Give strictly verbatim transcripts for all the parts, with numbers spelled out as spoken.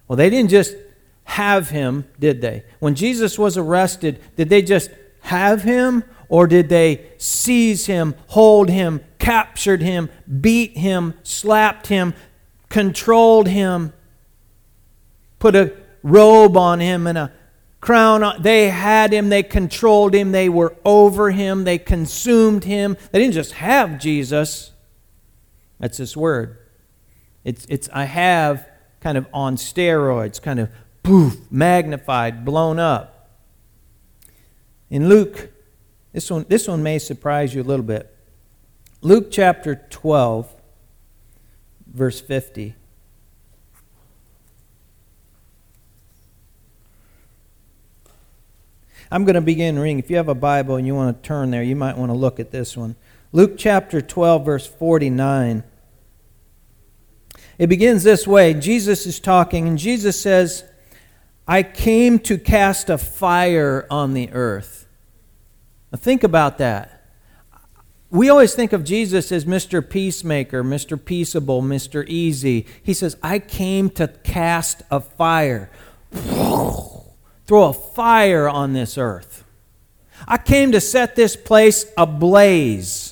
Well, they didn't just have him, did they? When Jesus was arrested, did they just have him? Or did they seize him, hold him, captured him, beat him, slapped him, controlled him, put a robe on him and a crown on? They had him, they controlled him, they were over him, they consumed him. They didn't just have Jesus. That's this word. It's, it's I have kind of on steroids, kind of poof, magnified, blown up. In Luke, this one, this one may surprise you a little bit. Luke chapter twelve, verse fifty. I'm going to begin reading. If you have a Bible and you want to turn there, you might want to look at this one. Luke chapter twelve, verse forty-nine. It begins this way. Jesus is talking, and Jesus says, I came to cast a fire on the earth. Now think about that. We always think of Jesus as Mister Peacemaker, Mister Peaceable, Mister Easy. He says, I came to cast a fire. Throw a fire on this earth. I came to set this place ablaze.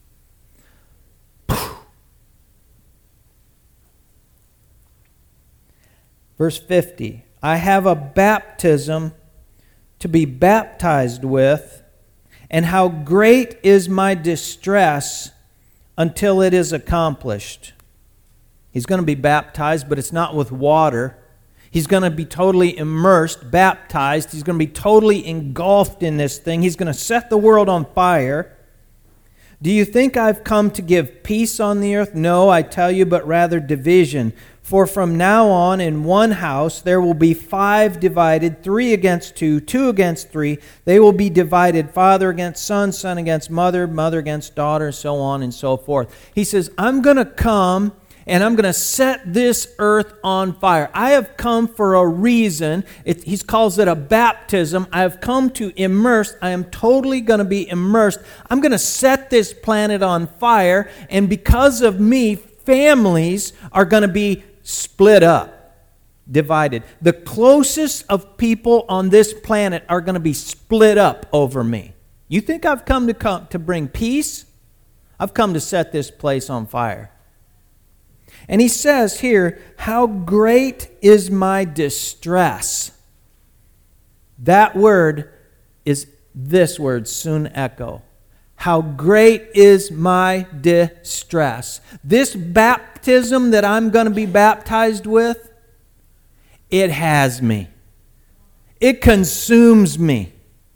Verse fifty, I have a baptism to be baptized with, and how great is my distress until it is accomplished. He's going to be baptized, but it's not with water. He's going to be totally immersed, baptized. He's going to be totally engulfed in this thing. He's going to set the world on fire. Do you think I've come to give peace on the earth? No, I tell you, but rather division. For from now on in one house there will be five divided, three against two, two against three. They will be divided, father against son, son against mother, mother against daughter, so on and so forth. He says, I'm going to come and I'm going to set this earth on fire. I have come for a reason. It, he calls it a baptism. I have come to immerse. I am totally going to be immersed. I'm going to set this planet on fire, and because of me, families are going to be split up, divided. The closest of people on this planet are going to be split up over me. You think I've come to come to bring peace? I've come to set this place on fire. And he says here, how great is my distress. That word is this word, suneko. How great is my distress. This baptism that I'm going to be baptized with, it has me. It consumes me.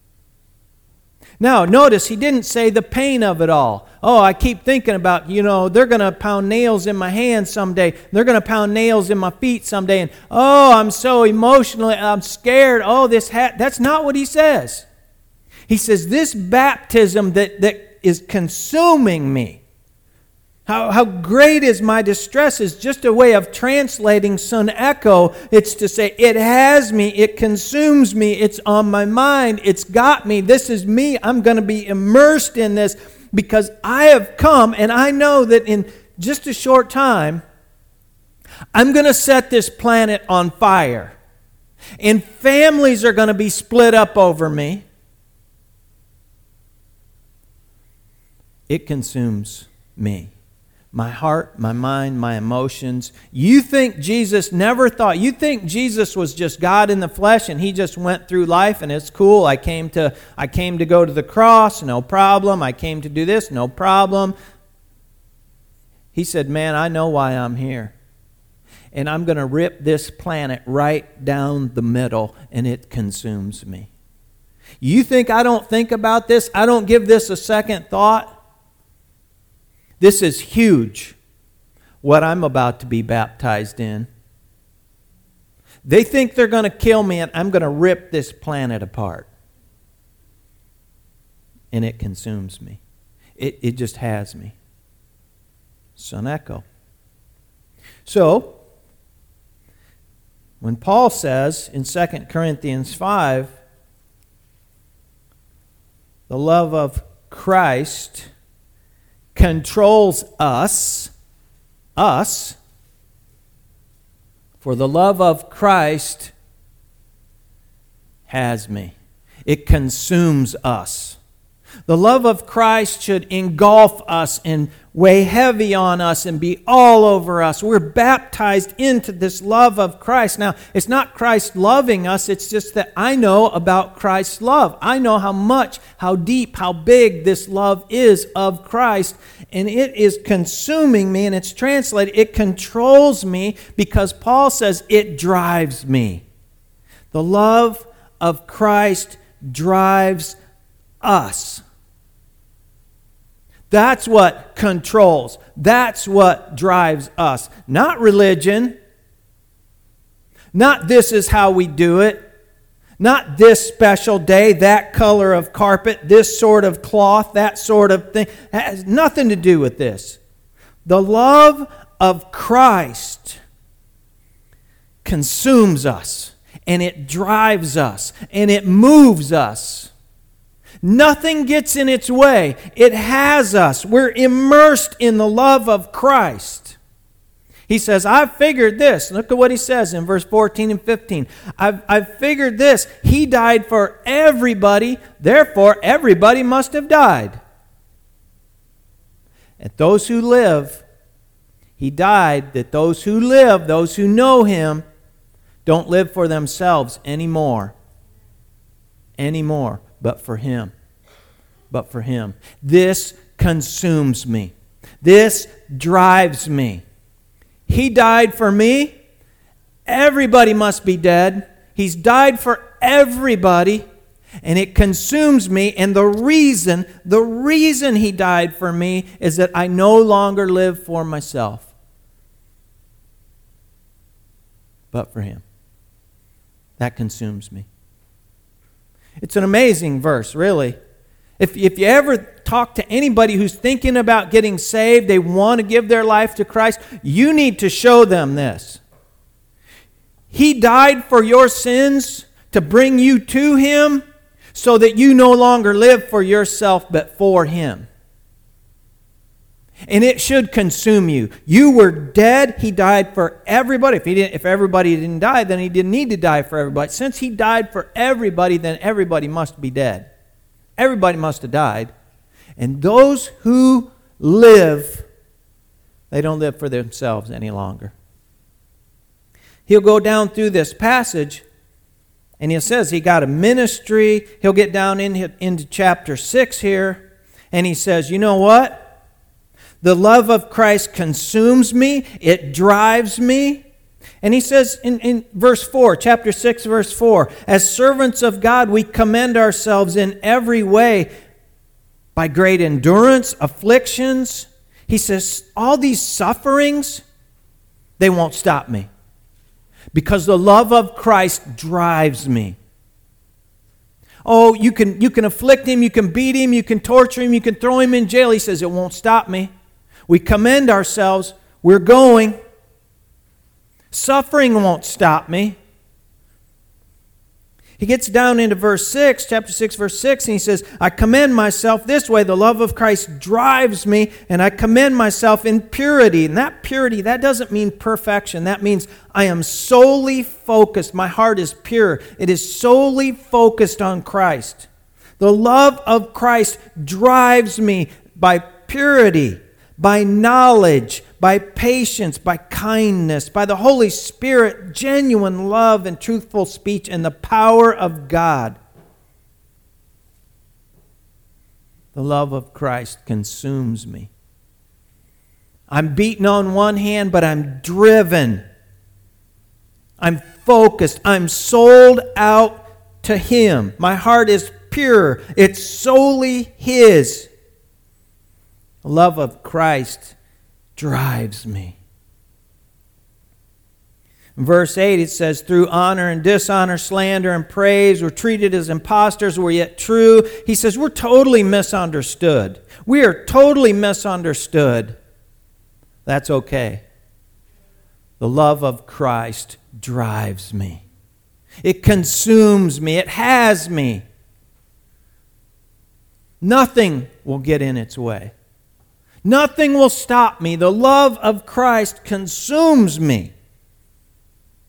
Now, notice he didn't say the pain of it all. Oh, I keep thinking about, you know, they're going to pound nails in my hands someday. They're going to pound nails in my feet someday. And, oh, I'm so emotionally, I'm scared. Oh, this hat. That's not what he says. He says, this baptism that, that is consuming me, how, how great is my distress, is just a way of translating suneko. It's to say, it has me, it consumes me, it's on my mind, it's got me, this is me, I'm going to be immersed in this because I have come, and I know that in just a short time, I'm going to set this planet on fire. And families are going to be split up over me. It consumes me. My heart, my mind, my emotions. You think Jesus never thought, you think Jesus was just God in the flesh and he just went through life and it's cool. I came to I came to go to the cross, no problem. I came to do this, no problem. He said, man, I know why I'm here. And I'm going to rip this planet right down the middle, and it consumes me. You think I don't think about this? I don't give this a second thought? This is huge, what I'm about to be baptized in. They think they're going to kill me, and I'm going to rip this planet apart. And it consumes me. It, it just has me. Suneko. So, when Paul says in Second Corinthians five, the love of Christ controls us, us, For the love of Christ has me. It consumes us. The love of Christ should engulf us and weigh heavy on us and be all over us. We're baptized into this love of Christ. Now, it's not Christ loving us. It's just that I know about Christ's love. I know how much, how deep, how big this love is of Christ. And it is consuming me, and it's translated, it controls me, because Paul says it drives me. The love of Christ drives us. That's what controls. That's what drives us. Not religion. Not this is how we do it. Not this special day, that color of carpet, this sort of cloth, that sort of thing. It has nothing to do with this. The love of Christ consumes us, and it drives us, and it moves us. Nothing gets in its way. It has us. We're immersed in the love of Christ. He says, I've figured this. Look at what he says in verse fourteen and fifteen. I've, I've figured this. He died for everybody. Therefore, everybody must have died. And those who live, he died that those who live, those who know him, don't live for themselves anymore. Anymore. But for him. But for him. This consumes me. This drives me. He died for me. Everybody must be dead. He's died for everybody. And it consumes me. And the reason, the reason he died for me is that I no longer live for myself. But for him. That consumes me. It's an amazing verse, really. If, if you ever talk to anybody who's thinking about getting saved, they want to give their life to Christ, you need to show them this. He died for your sins to bring you to him so that you no longer live for yourself but for him. And it should consume you. You were dead. He died for everybody. If he didn't, if everybody didn't die, then he didn't need to die for everybody. Since he died for everybody, then everybody must be dead. Everybody must have died. And those who live, they don't live for themselves any longer. He'll go down through this passage, and he says he got a ministry. He'll get down in, into chapter six here, and he says, you know what? The love of Christ consumes me. It drives me. And he says in, in verse four, chapter six, verse four, as servants of God, we commend ourselves in every way by great endurance, afflictions. He says, all these sufferings, they won't stop me. Because the love of Christ drives me. Oh, you can, you can afflict him, you can beat him, you can torture him, you can throw him in jail. He says, it won't stop me. We commend ourselves. We're going. Suffering won't stop me. He gets down into verse six, chapter six, verse six, and he says, I commend myself this way. The love of Christ drives me, and I commend myself in purity. And that purity, that doesn't mean perfection. That means I am solely focused. My heart is pure. It is solely focused on Christ. The love of Christ drives me by purity, by knowledge, by patience, by kindness, by the Holy Spirit, genuine love and truthful speech, and the power of God. The love of Christ consumes me. I'm beaten on one hand, but I'm driven. I'm focused. I'm sold out to him. My heart is pure. It's solely his. The love of Christ drives me. In verse eight it says, through honor and dishonor, slander and praise, we're treated as impostors, we're yet true. He says we're totally misunderstood. We are totally misunderstood. That's okay. The love of Christ drives me. It consumes me. It has me. Nothing will get in its way. Nothing will stop me. The love of Christ consumes me.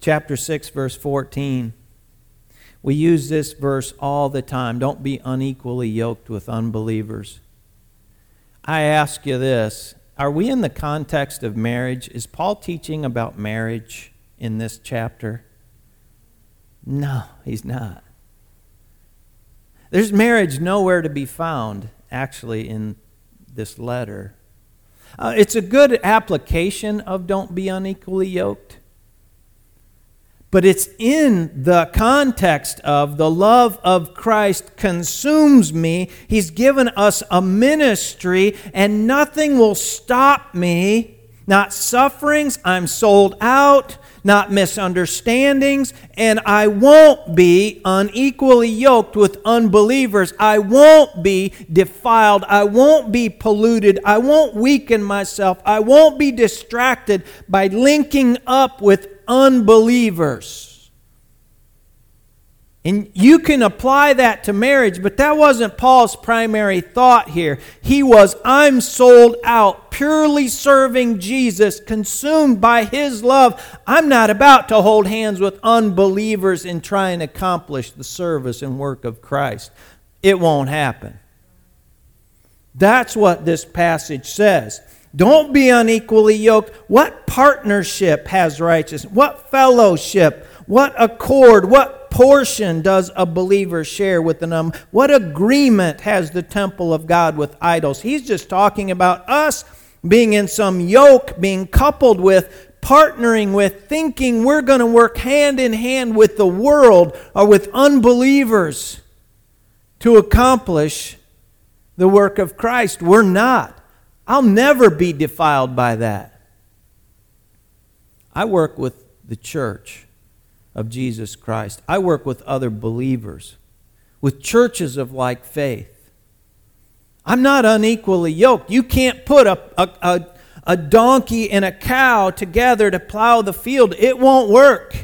chapter six, verse fourteen. We use this verse all the time. Don't be unequally yoked with unbelievers. I ask you this. Are we in the context of marriage? Is Paul teaching about marriage in this chapter? No, he's not. There's marriage nowhere to be found, actually, in this letter. Uh, it's a good application of don't be unequally yoked. But it's in the context of the love of Christ consumes me. He's given us a ministry, and nothing will stop me. Not sufferings, I'm sold out, not misunderstandings, and I won't be unequally yoked with unbelievers. I won't be defiled. I won't be polluted. I won't weaken myself. I won't be distracted by linking up with unbelievers. And you can apply that to marriage, but that wasn't Paul's primary thought here. He was, I'm sold out, purely serving Jesus, consumed by His love. I'm not about to hold hands with unbelievers and try and accomplish the service and work of Christ. It won't happen. That's what this passage says. Don't be unequally yoked. What partnership has righteousness? What fellowship? What accord? What portion does a believer share with an um? What agreement has the temple of God with idols? He's just talking about us being in some yoke, being coupled with, partnering with, thinking we're going to work hand in hand with the world or with unbelievers to accomplish the work of Christ. We're not. I'll never be defiled by that. I work with the church of Jesus Christ. I work with other believers, with churches of like faith. I'm not unequally yoked. You can't put a, a, a, a donkey and a cow together to plow the field. It won't work.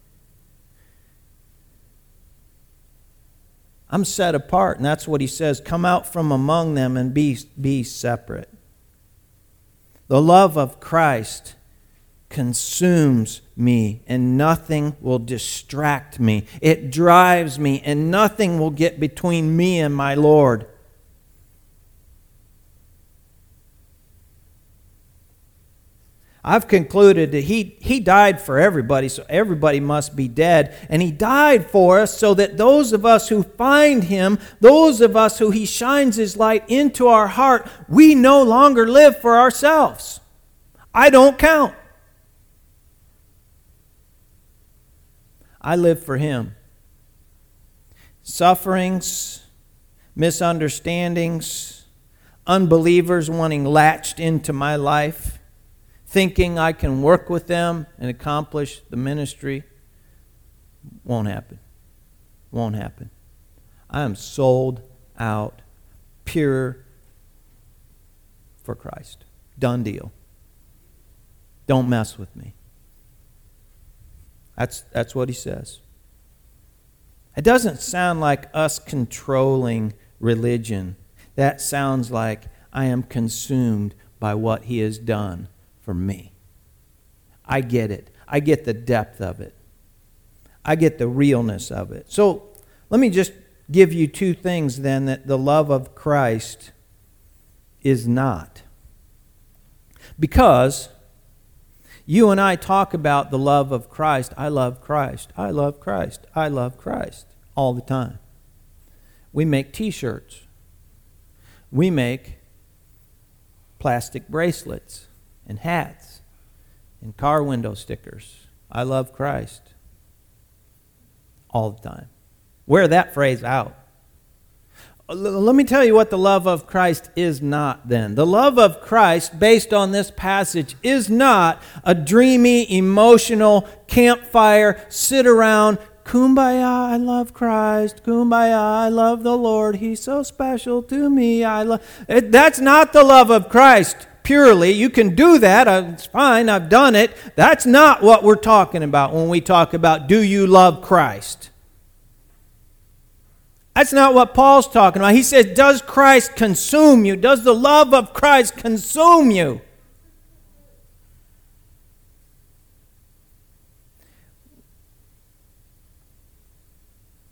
I'm set apart, and that's what he says. Come out from among them and be, be separate. The love of Christ consumes me, and nothing will distract me. It drives me, and nothing will get between me and my Lord. I've concluded that he, he died for everybody, so everybody must be dead. And He died for us so that those of us who find Him, those of us who He shines His light into our heart, we no longer live for ourselves. I don't count. I live for Him. Sufferings, misunderstandings, unbelievers wanting latched into my life, thinking I can work with them and accomplish the ministry, won't happen. Won't happen. I am sold out, pure for Christ. Done deal. Don't mess with me. That's, that's what he says. It doesn't sound like us controlling religion. That sounds like I am consumed by what He has done for me. I get it. I get the depth of it. I get the realness of it. So let me just give you two things then that the love of Christ is not. Because you and I talk about the love of Christ. I love Christ. I love Christ. I love Christ all the time. We make t-shirts. We make plastic bracelets and hats and car window stickers. I love Christ all the time. Wear that phrase out. Let me tell you what the love of Christ is not then. The love of Christ, based on this passage, is not a dreamy, emotional campfire, sit around, kumbaya, I love Christ, kumbaya, I love the Lord, He's so special to me. I love. That's not the love of Christ, purely. You can do that, it's fine, I've done it. That's not what we're talking about when we talk about, do you love Christ? That's not what Paul's talking about. He says, does Christ consume you? Does the love of Christ consume you?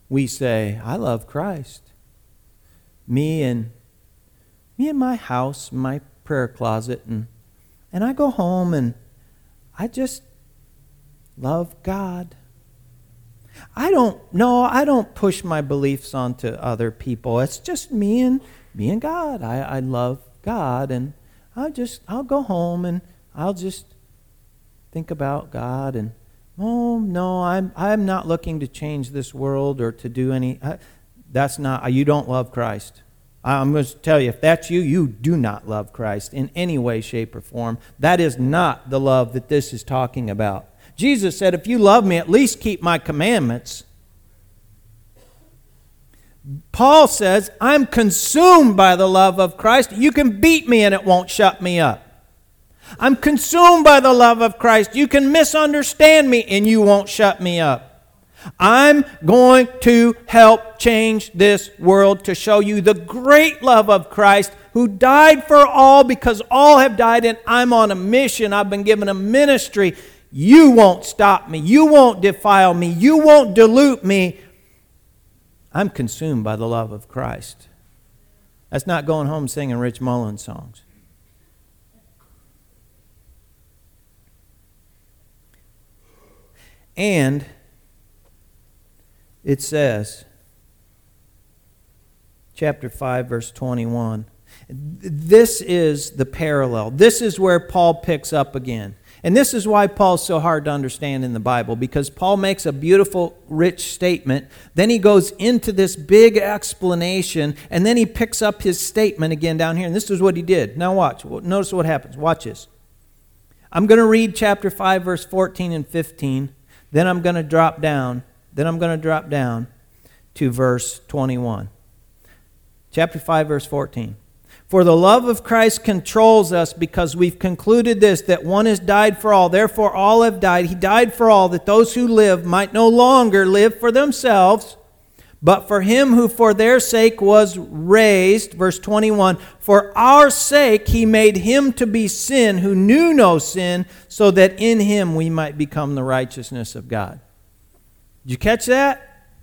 we say, I love Christ. Me and me and my house, my prayer closet, and and I go home and I just love God. I don't no, I don't push my beliefs onto other people. It's just me and me and God. I, I love God, and I just I'll go home and I'll just think about God, and oh no, I'm I'm not looking to change this world or to do any. I, that's not you don't love Christ. I'm going to tell you, if that's you, you do not love Christ in any way, shape, or form. That is not the love that this is talking about. Jesus said, if you love me, at least keep my commandments. Paul says, I'm consumed by the love of Christ. You can beat me and it won't shut me up. I'm consumed by the love of Christ. You can misunderstand me and you won't shut me up. I'm going to help change this world to show you the great love of Christ, who died for all because all have died, and I'm on a mission. I've been given a ministry. You won't stop me. You won't defile me. You won't dilute me. I'm consumed by the love of Christ. That's not going home singing Rich Mullins songs. And it says, chapter five, verse twenty-one, this is the parallel. This is where Paul picks up again. And this is why Paul's so hard to understand in the Bible, because Paul makes a beautiful, rich statement. Then he goes into this big explanation, and then he picks up his statement again down here. And this is what he did. Now watch. Notice what happens. Watch this. I'm going to read chapter five, verse fourteen and fifteen. Then I'm going to drop down. Then I'm going to drop down to verse twenty-one. Chapter five, verse fourteen. For the love of Christ controls us, because we've concluded this, that one has died for all. Therefore all have died. He died for all, that those who live might no longer live for themselves, but for him who for their sake was raised. Verse twenty-one. For our sake he made him to be sin who knew no sin, so that in him we might become the righteousness of God. Did you catch that?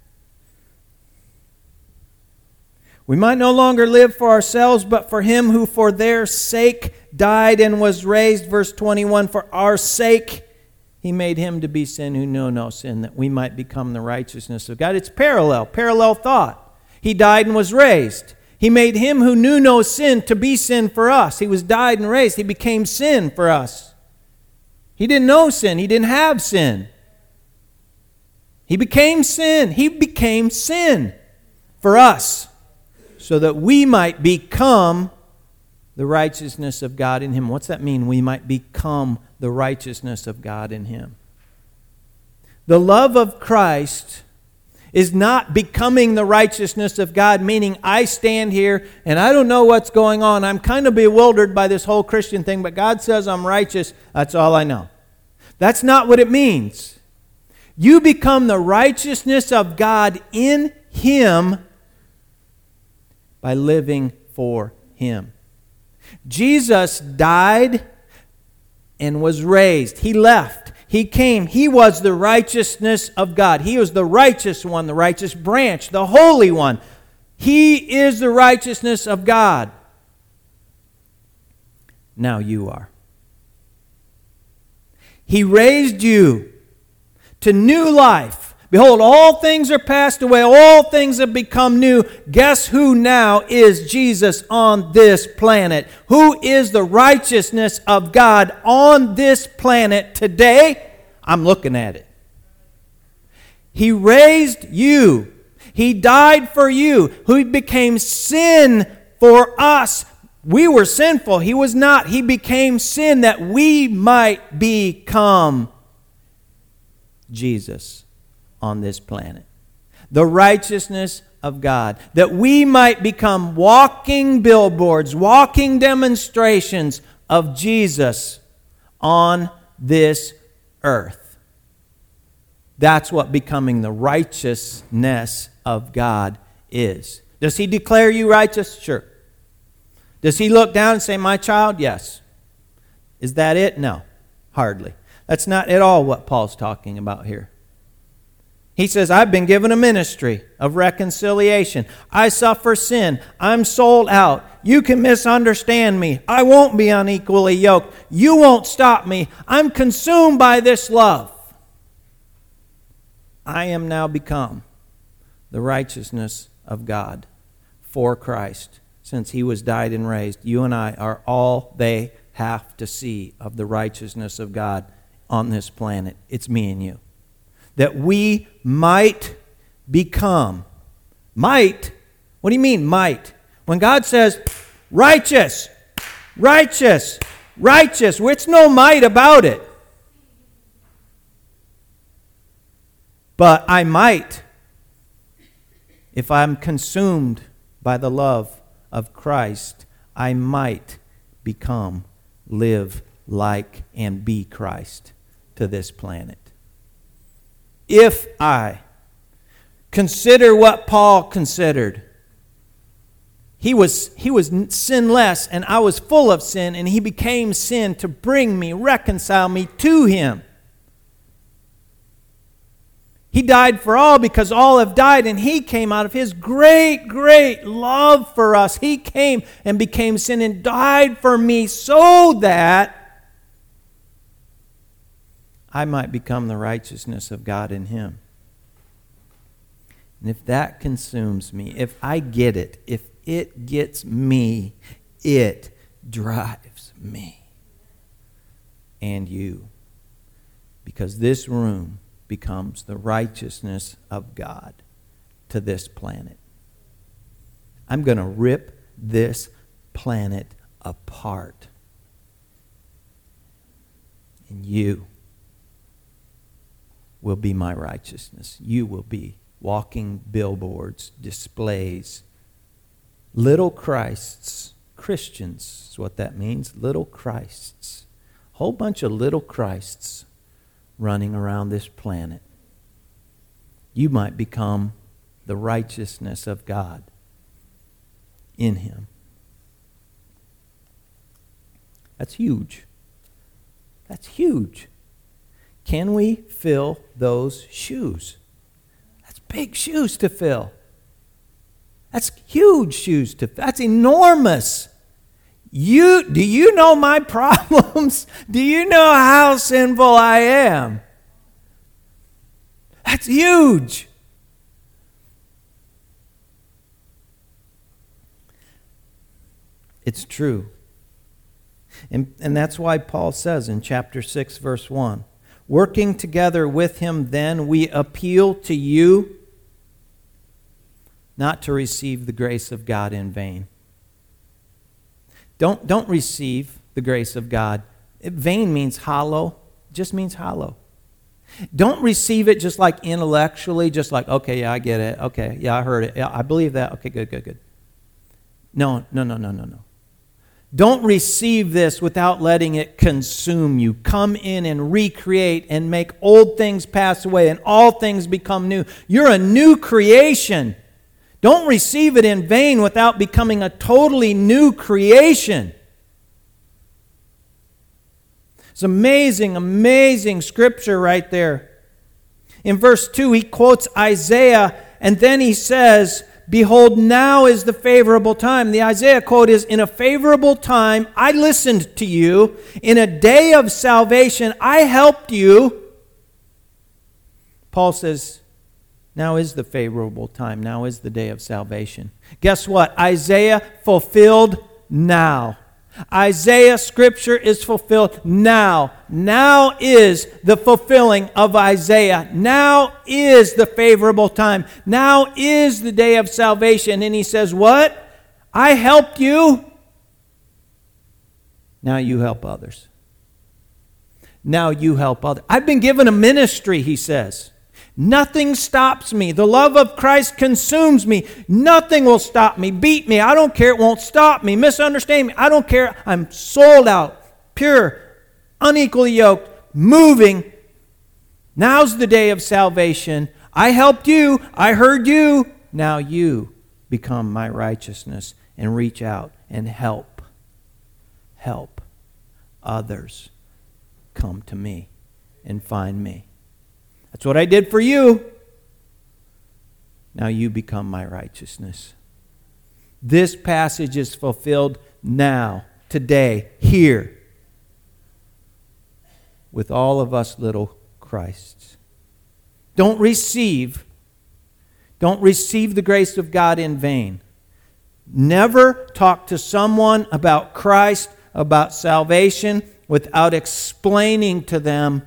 We might no longer live for ourselves, but for him who for their sake died and was raised. Verse twenty-one, for our sake he made him to be sin who knew no sin, that we might become the righteousness of God. It's parallel, parallel thought. He died and was raised. He made him who knew no sin to be sin for us. He was died and raised. He became sin for us. He didn't know sin. He didn't have sin. He became sin. He became sin for us, so that we might become the righteousness of God in him. What's that mean? We might become the righteousness of God in him. The love of Christ is not becoming the righteousness of God, meaning I stand here and I don't know what's going on. I'm kind of bewildered by this whole Christian thing, but God says I'm righteous. That's all I know. That's not what it means. You become the righteousness of God in him by living for him. Jesus died and was raised. He left. He came. He was the righteousness of God. He was the righteous one, the righteous branch, the holy one. He is the righteousness of God. Now you are. He raised you to new life. Behold, all things are passed away. All things have become new. Guess who now is Jesus on this planet? Who is the righteousness of God on this planet today? I'm looking at it. He raised you. He died for you. He became sin for us. We were sinful. He was not. He became sin that we might become Jesus on this planet. The righteousness of God. That we might become walking billboards, walking demonstrations of Jesus on this earth. That's what becoming the righteousness of God is. Does he declare you righteous? Sure. Does he look down and say, my child? Yes. Is that it? No, hardly. That's not at all what Paul's talking about here. He says, I've been given a ministry of reconciliation. I suffer sin. I'm sold out. You can misunderstand me. I won't be unequally yoked. You won't stop me. I'm consumed by this love. I am now become the righteousness of God for Christ. Since He was died and raised, you and I are all they have to see of the righteousness of God on this planet. It's me and you. That we might become. Might? What do you mean, might? When God says, righteous, righteous, righteous, well, it's no might about it. But I might, if I'm consumed by the love of Christ, I might become, live like, and be Christ to this planet. If I consider what Paul considered, he was, he was sinless and I was full of sin, and he became sin to bring me, reconcile me to Him. He died for all because all have died, and He came out of His great, great love for us. He came and became sin and died for me so that I might become the righteousness of God in Him. And if that consumes me, if I get it, if it gets me, it drives me and you. Because this room becomes the righteousness of God to this planet. I'm going to rip this planet apart. And you will be my righteousness. You will be walking billboards, displays, little Christs. Christians is what that means, little Christs. A whole bunch of little Christs running around this planet. You might become the righteousness of God in Him. That's huge. That's huge. Can we fill those shoes? That's big shoes to fill. That's huge shoes to fill. That's enormous. You, do you know my problems? Do you know how sinful I am? That's huge. It's true. And, and that's why Paul says in chapter six, verse one, working together with Him, then we appeal to you not to receive the grace of God in vain. Don't, don't receive the grace of God. Vain means hollow. It just means hollow. Don't receive it just like intellectually, just like, okay, yeah, I get it. Okay, yeah, I heard it. Yeah, I believe that. Okay, good, good, good. No, no, no, no, no, no. Don't receive this without letting it consume you. Come in and recreate and make old things pass away and all things become new. You're a new creation. Don't receive it in vain without becoming a totally new creation. It's amazing, amazing scripture right there. In verse two, he quotes Isaiah, and then he says, behold, now is the favorable time. The Isaiah quote is, in a favorable time, I listened to you. In a day of salvation, I helped you. Paul says, now is the favorable time. Now is the day of salvation. Guess what? Isaiah fulfilled now. Isaiah scripture is fulfilled now. Now is the fulfilling of Isaiah. Now is the favorable time. Now is the day of salvation. And he says, what? I helped you. Now you help others. Now you help others. I've been given a ministry, he says. Nothing stops me. The love of Christ consumes me. Nothing will stop me, beat me. I don't care. It won't stop me, misunderstand me. I don't care. I'm sold out, pure, unequally yoked, moving. Now's the day of salvation. I helped you. I heard you. Now you become my righteousness and reach out and help. Help others come to me and find me. That's what I did for you. Now you become my righteousness. This passage is fulfilled now, today, here, with all of us little Christs. Don't receive, don't receive the grace of God in vain. Never talk to someone about Christ, about salvation, without explaining to them.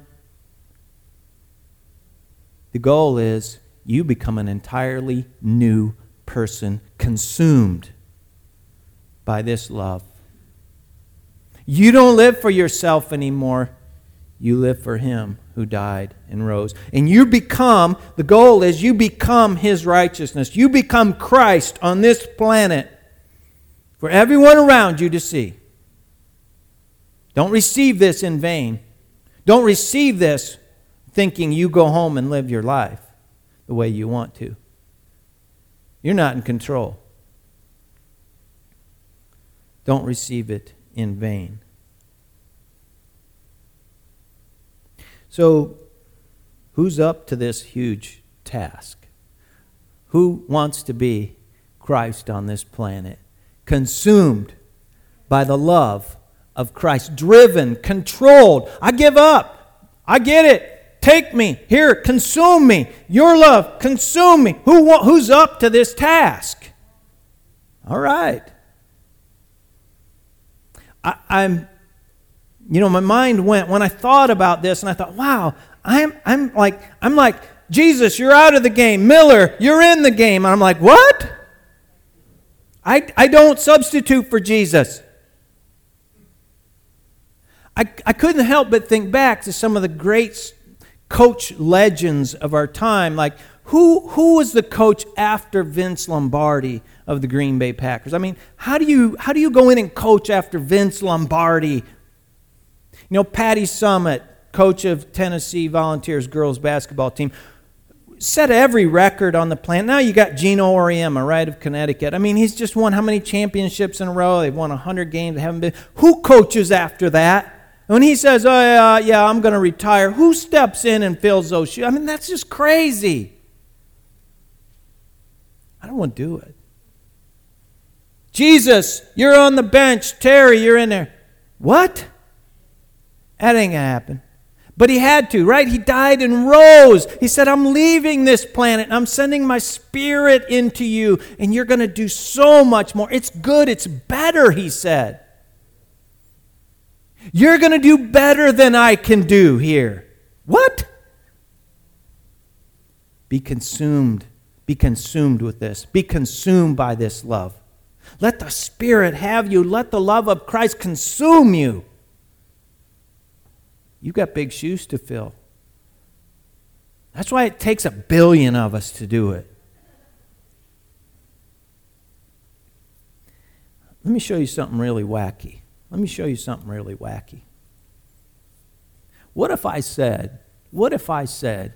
The goal is you become an entirely new person, consumed by this love. You don't live for yourself anymore. You live for Him who died and rose. And you become, the goal is you become His righteousness. You become Christ on this planet for everyone around you to see. Don't receive this in vain. Don't receive this thinking you go home and live your life the way you want to. You're not in control. Don't receive it in vain. So, who's up to this huge task? Who wants to be Christ on this planet? Consumed by the love of Christ. Driven, controlled. I give up. I get it. Take me. Here, consume me. Your love, consume me. Who, who's up to this task? All right. I, I'm... You know, my mind went, when I thought about this, and I thought, wow, I'm I'm like, I'm like, Jesus, you're out of the game. Miller, you're in the game. And I'm like, what? I, I don't substitute for Jesus. I, I couldn't help but think back to some of the great coach legends of our time. Like, who who was the coach after Vince Lombardi of the Green Bay Packers? I mean, how do you how do you go in and coach after Vince Lombardi? You know, Patty Summit, coach of Tennessee Volunteers girls basketball team, set every record on the planet. Now you got Gino Auriemma, right, of Connecticut. I mean, he's just won how many championships in a row? They've won one hundred games. They haven't been. Who coaches after that? When he says, oh, yeah, yeah I'm going to retire, who steps in and fills those shoes? I mean, that's just crazy. I don't want to do it. Jesus, you're on the bench. Terry, you're in there. What? That ain't going to happen. But he had to, right? He died and rose. He said, I'm leaving this planet and I'm sending my spirit into you and you're going to do so much more. It's good. It's better, he said. You're going to do better than I can do here. What? Be consumed. Be consumed with this. Be consumed by this love. Let the Spirit have you. Let the love of Christ consume you. You've got big shoes to fill. That's why it takes a billion of us to do it. Let me show you something really wacky. Let me show you something really wacky. What if I said, what if I said,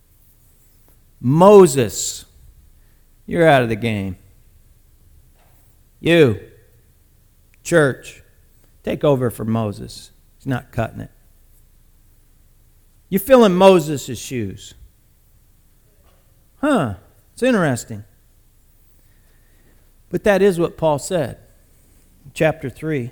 Moses, you're out of the game. You, church, take over for Moses. He's not cutting it. You're filling Moses' shoes. Huh, it's interesting. But that is what Paul said. Chapter three.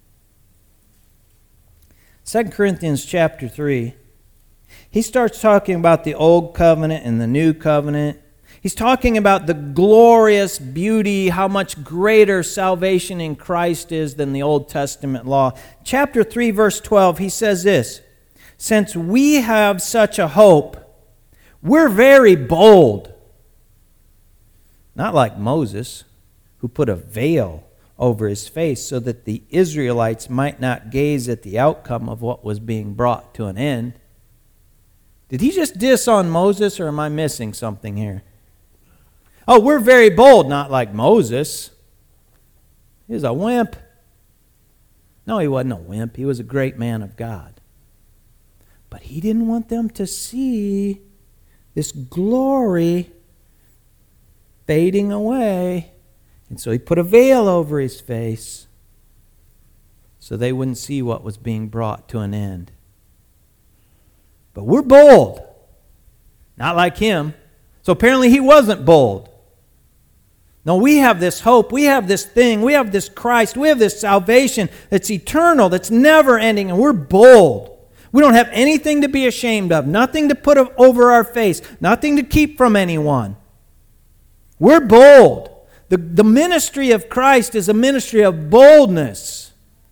Second Corinthians chapter three. He starts talking about the old covenant and the new covenant. He's talking about the glorious beauty, how much greater salvation in Christ is than the Old Testament law. Chapter three, verse twelve, he says this, since we have such a hope, we're very bold. Not like Moses, who put a veil over his face so that the Israelites might not gaze at the outcome of what was being brought to an end. Did he just diss on Moses, or am I missing something here? Oh, we're very bold, not like Moses. He was a wimp. No, he wasn't a wimp. He was a great man of God. But he didn't want them to see this glory fading away. And so he put a veil over his face so they wouldn't see what was being brought to an end. But we're bold. Not like him. So apparently he wasn't bold. No, we have this hope. We have this thing. We have this Christ. We have this salvation that's eternal, that's never ending, and we're bold. We don't have anything to be ashamed of, nothing to put over our face, nothing to keep from anyone. We're bold. The, the ministry of Christ is a ministry of boldness.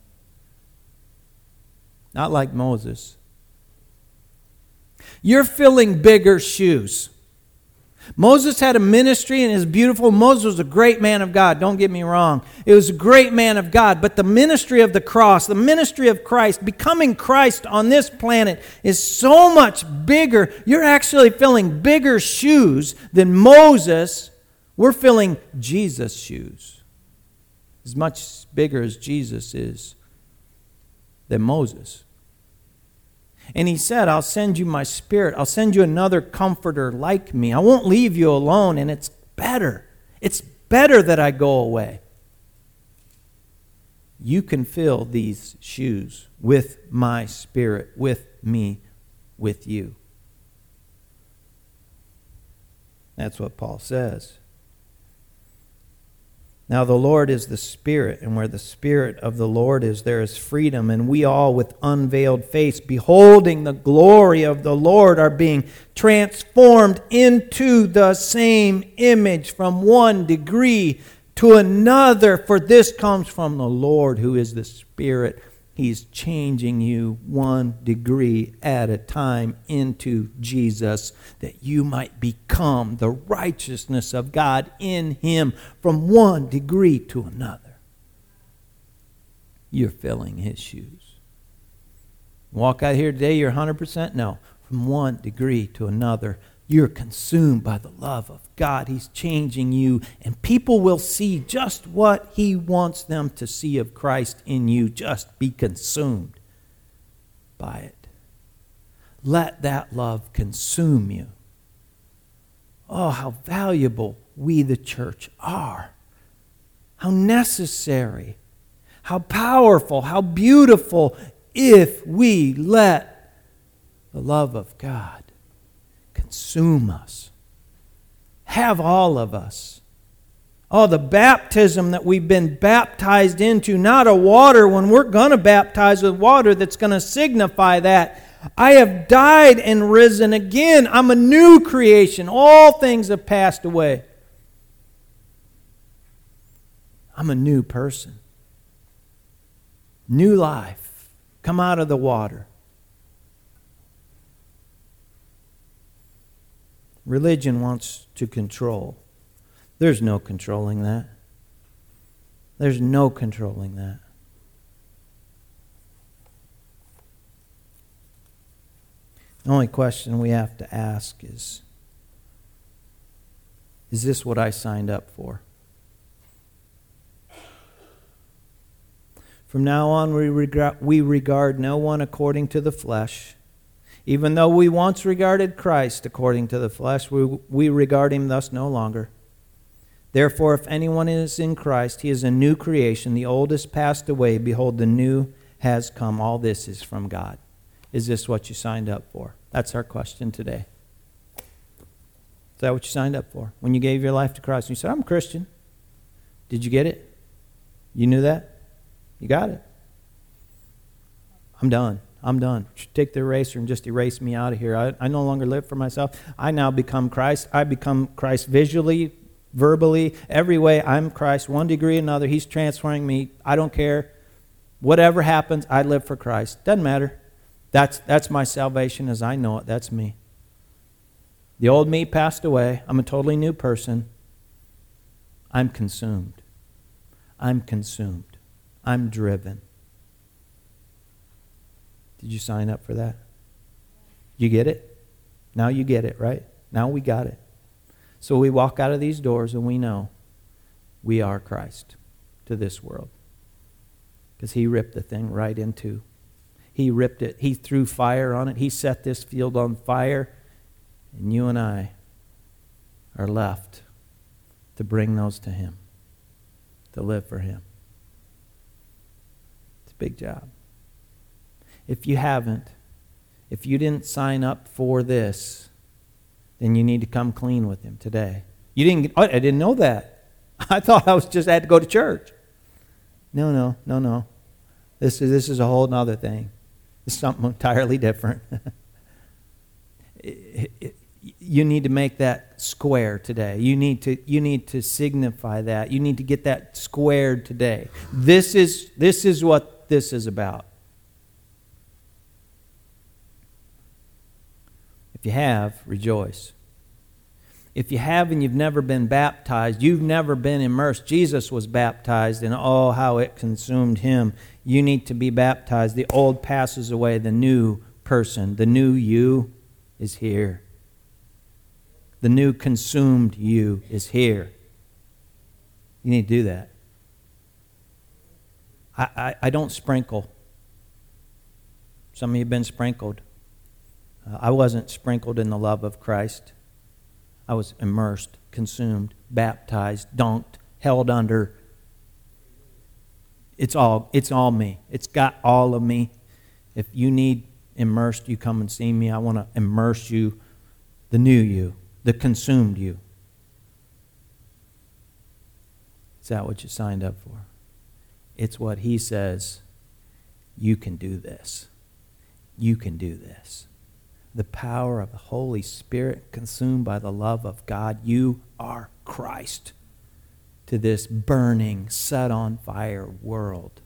Not like Moses. You're filling bigger shoes. Moses had a ministry and is beautiful. Moses was a great man of God. Don't get me wrong. It was a great man of God. But the ministry of the cross, the ministry of Christ, becoming Christ on this planet is so much bigger. You're actually filling bigger shoes than Moses. We're filling Jesus' shoes. As much bigger as Jesus is than Moses. And he said, I'll send you my Spirit. I'll send you another comforter like me. I won't leave you alone, and it's better. It's better that I go away. You can fill these shoes with my Spirit, with me, with you. That's what Paul says. Now the Lord is the Spirit, and where the Spirit of the Lord is, there is freedom. And we all with unveiled face, beholding the glory of the Lord, are being transformed into the same image from one degree to another. For this comes from the Lord, who is the Spirit. He's changing you one degree at a time into Jesus, that you might become the righteousness of God in Him from one degree to another. You're filling His shoes. Walk out here today, you're one hundred percent? No. From one degree to another, you're consumed by the love of God. He's changing you, and people will see just what He wants them to see of Christ in you. Just be consumed by it. Let that love consume you. Oh, how valuable we, the church, are. How necessary, how powerful, how beautiful if we let the love of God consume us. Have all of us. Oh, the baptism that we've been baptized into, not a water when we're going to baptize with water that's going to signify that. I have died and risen again. I'm a new creation. All things have passed away. I'm a new person. New life. Come out of the water. Religion wants to control. There's no controlling that. There's no controlling that. The only question we have to ask is, is this what I signed up for? From now on, we regard, we regard no one according to the flesh. Even though we once regarded Christ according to the flesh, we, we regard Him thus no longer. Therefore, if anyone is in Christ, he is a new creation. The old has passed away. Behold, the new has come. All this is from God. Is this what you signed up for? That's our question today. Is that what you signed up for? When you gave your life to Christ, and you said, I'm a Christian. Did you get it? You knew that? You got it. I'm done. I'm done. Take the eraser and just erase me out of here. I, I no longer live for myself. I now become Christ. I become Christ visually, verbally, every way. I'm Christ, one degree or another. He's transferring me. I don't care. Whatever happens, I live for Christ. Doesn't matter. That's, that's my salvation as I know it. That's me. The old me passed away. I'm a totally new person. I'm consumed. I'm consumed. I'm driven. Did you sign up for that? You get it? Now you get it, right? Now we got it. So we walk out of these doors and we know we are Christ to this world. Because He ripped the thing right in two. He ripped it. He threw fire on it. He set this field on fire. And you and I are left to bring those to Him. To live for Him. It's a big job. If you haven't, if you didn't sign up for this, then you need to come clean with him today. You didn't, I didn't know that. I thought I was just had to go to church. No, no, no, no. This is, this is a whole other thing. It's something entirely different. it, it, you need to make that square today. You need to you need to signify that. You need to get that squared today. This is this is what this is about. If you have, rejoice. If you have and you've never been baptized, you've never been immersed. Jesus was baptized, and oh, how it consumed him. You need to be baptized. The old passes away, the new person, the new you is here. The new consumed you is here. You need to do that. I, I, I don't sprinkle. Some of you have been sprinkled. Uh, I wasn't sprinkled in the love of Christ. I was immersed, consumed, baptized, dunked, held under. It's all, it's all me. It's got all of me. If you need immersed, you come and see me. I want to immerse you, the new you, the consumed you. Is that what you signed up for? It's what he says. You can do this. You can do this. The power of the Holy Spirit, consumed by the love of God. You are Christ to this burning, set on fire world.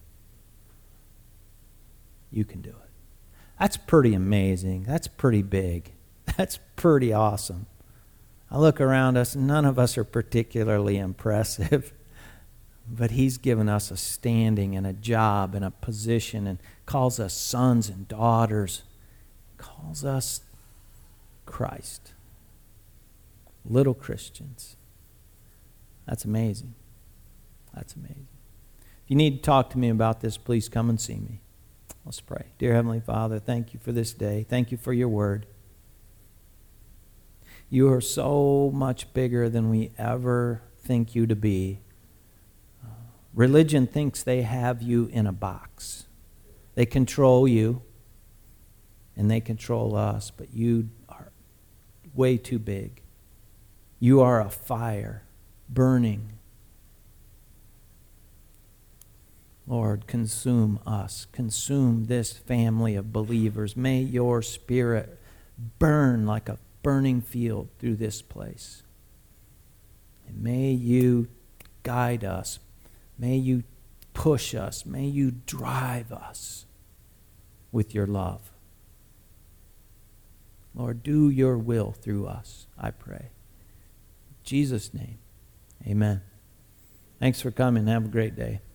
You can do it. That's pretty amazing. That's pretty big. That's pretty awesome. I look around us, none of us are particularly impressive, but he's given us a standing and a job and a position and calls us sons and daughters. Calls us Christ. Little Christians. That's amazing. That's amazing. If you need to talk to me about this, please come and see me. Let's pray. Dear Heavenly Father, thank you for this day. Thank you for your word. You are so much bigger than we ever think you to be. Uh, religion thinks they have you in a box. They control you. And they control us, but you are way too big. You are a fire burning. Lord, consume us. Consume this family of believers. May your Spirit burn like a burning field through this place. And may you guide us. May you push us. May you drive us with your love. Lord, do your will through us, I pray. In Jesus' name, amen. Thanks for coming. Have a great day.